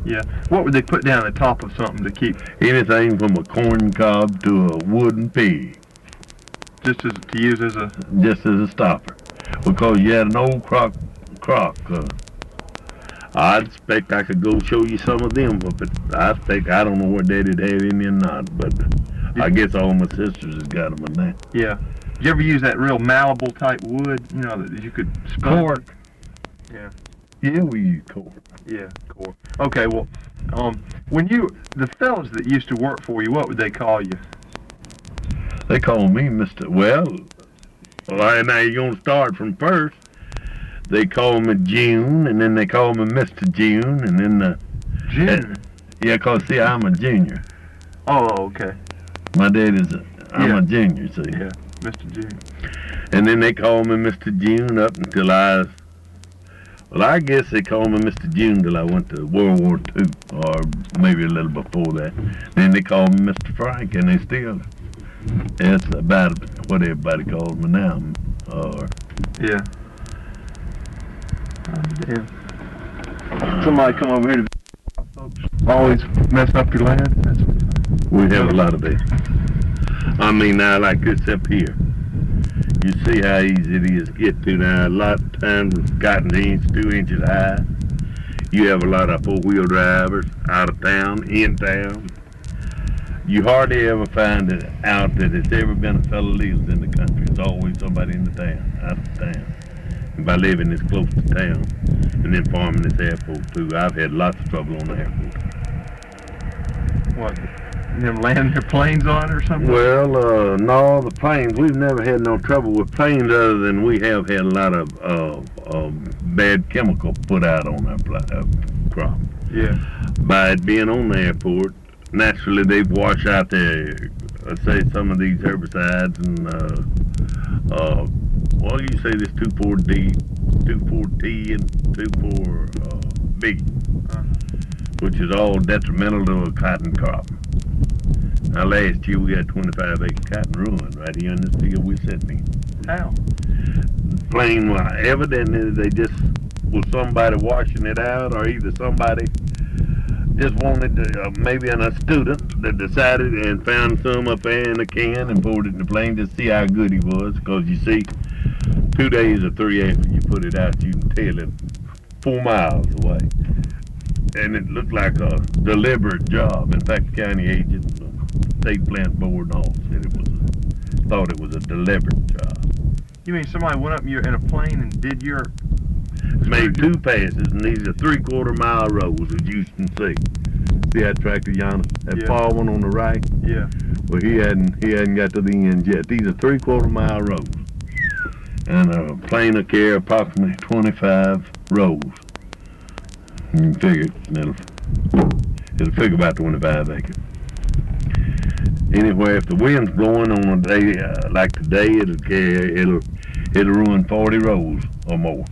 Yeah. What would they put down the top of something to keep, Anything from a corn cob to a wooden pig, just as to use as a? just as a stopper. Because you had an old crock. I expect I could go show you some of them, but I don't know what Daddy'd have in there or not, but I guess all my sisters has got them in there. Yeah. Did you ever use that real malleable type wood? You know that you could spin? Cork. Yeah. Yeah, we use cork. Yeah. Cork. Okay. Well, when the fellas that used to work for you, what would they call you? They call me Mr. Well, now you're going to start from first. They call me June, and then they call me Mr. June, and then June. yeah, 'cause see, I'm a junior. Oh, okay. My dad is I'm Yeah. a junior, see. Yeah, Mr. June. And then they call me Mr. June up until I guess they called me Mr. June till I went to World War II, or maybe a little before that. Then they called me Mr. Frank, and that's about what everybody calls me now. Or Yeah. Oh, damn. Somebody come over here to folks. Always messing up your land. we have a lot of that. I mean, now like this up here. You see how easy it is to get to now. A lot of times it's gotten 2 inches high. You have a lot of 4-wheel drivers out of town, in town. You hardly ever find it out that it's ever been a fellow lives in the country. It's always somebody in the town, out of town. And by living this close to town and then farming this airport too, I've had lots of trouble on the airport. What? Them landing their planes on it or something? Well, no, the planes, we've never had no trouble with planes other than we have had a lot of bad chemical put out on our crop. Yeah. By it being on the airport, naturally they've washed out say some of these herbicides and, well, you say this 2,4-D, 2,4-T, and 2,4-B, which is all detrimental to a cotton crop. Now, last year we had 25-acre cotton ruined right here in this field we're sitting in. How? Plain, evidently they just was somebody washing it out, or either somebody just wanted to, maybe a student that decided and found some up there in a can and poured it in the plane to see how good he was. Because you see, 2 days or 3 after you put it out, you can tell it 4 miles away. And it looked like a deliberate job. In fact, the county agent, the state plant board and all said thought it was a deliberate job. You mean somebody went up in a plane and did your... Made 2 passes, and these are 3/4 mile roads, as you can see. See that tractor yonder? That Yeah. far one on the right? Yeah. Well, he hadn't got to the end yet. These are 3/4 mile roads. And a plane will carry approximately 25 rows. You can figure it'll figure about 25 acres. Anyway, if the wind's blowing on a day like today, it'll ruin 40 rows or more.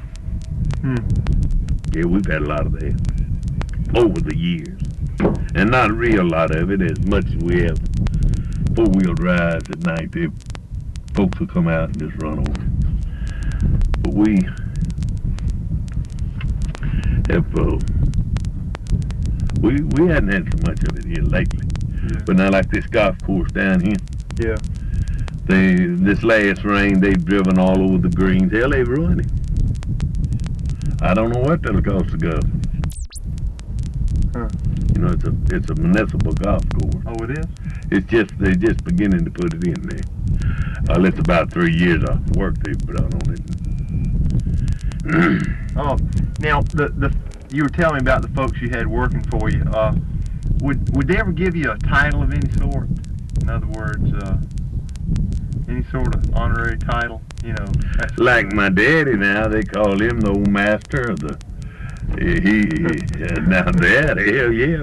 Yeah, we've had a lot of that over the years. And not a real lot of it, as much as we have 4-wheel drives at night. Folks will come out and just run over. But we have, we hadn't had so much of it here lately. Yeah. But now like this golf course down here, Yeah. this last rain, they've driven all over the greens. Hell, they've ruined it. I don't know what that'll cost the government. Huh. You know, it's a municipal golf course. Oh, it is? They're just beginning to put it in there. It's about 3 years off the work they've done on it. Oh, now you were telling me about the folks you had working for you. Would they ever give you a title of any sort? In other words, any sort of honorary title? You know, Like my daddy now, they call him the old master of the. Now that, hell yeah.